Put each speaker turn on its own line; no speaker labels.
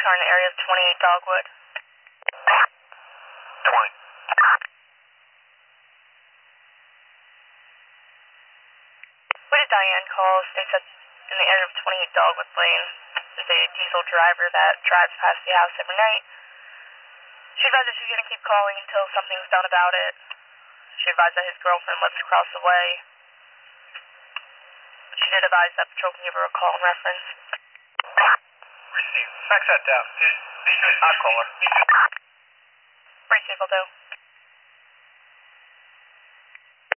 car in the area of 28 Dogwood.
20.
What did Diane call? They said in the area of 28 Dogwood Lane, there's a diesel driver that drives past the house every night. She advised that she's going to keep calling until something's done about it. She advised that his girlfriend lives across the way. She did advise that Patrol can give her a call in reference.
Received. Fax that down. I'll call her.
Appreciate it, will do.